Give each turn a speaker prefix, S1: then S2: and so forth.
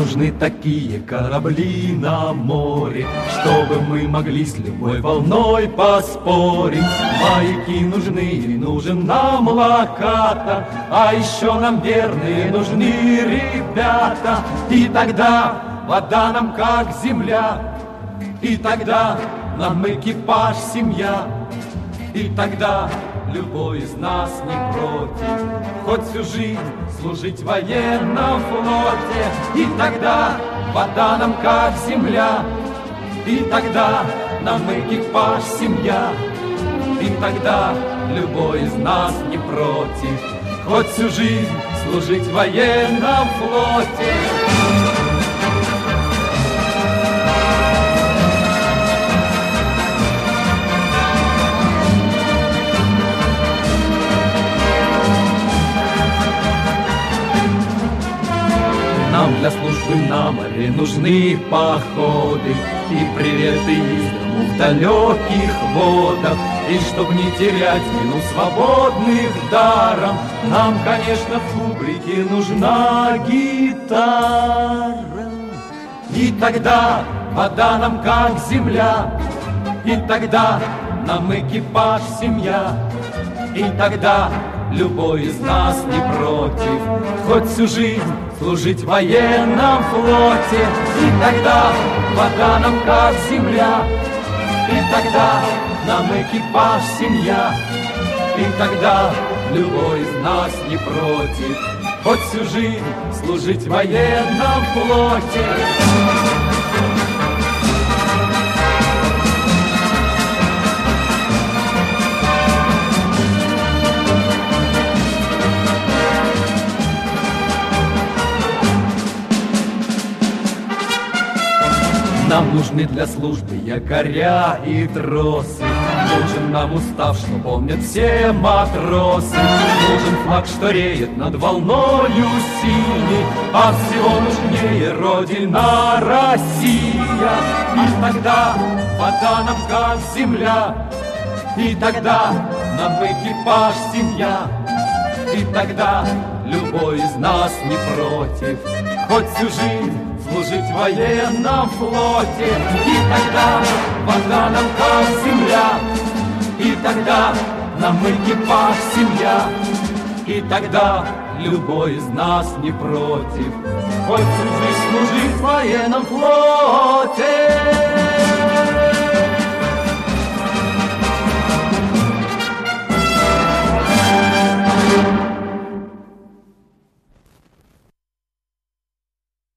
S1: нужны такие корабли на море, чтобы мы могли с любой волной поспорить. Маяки нужны и нужен нам локатор, а еще нам верные нужны ребята. И тогда вода нам как земля, и тогда нам экипаж семья, и тогда любой из нас не против хоть всю жизнь служить в военном флоте. И тогда вода нам как земля, и тогда нам экипаж семья, и тогда любой из нас не против хоть всю жизнь служить в военном флоте. Нам для службы на море нужны походы и приветы из дому в далеких водах. И чтоб не терять минут свободных даром, нам, конечно, в кубрике нужна гитара. И тогда вода нам как земля, и тогда нам экипаж семья, и тогда любой из нас не против хоть всю жизнь служить в военном флоте. И тогда вода нам как земля, и тогда нам экипаж семья, и тогда любой из нас не против хоть всю жизнь служить в военном флоте. Нам нужны для службы якоря и тросы, нужен нам устав, что помнят все матросы, нужен флаг, что реет над волною синей, а всего нужнее Родина Россия. И тогда вода нам как земля, и тогда нам экипаж семья, и тогда любой из нас не против хоть всю жизнь служить в военном флоте. И тогда вода нам как земля, и тогда нам экипаж семья, и тогда любой из нас не против хоть всю жизнь служить в военном флоте.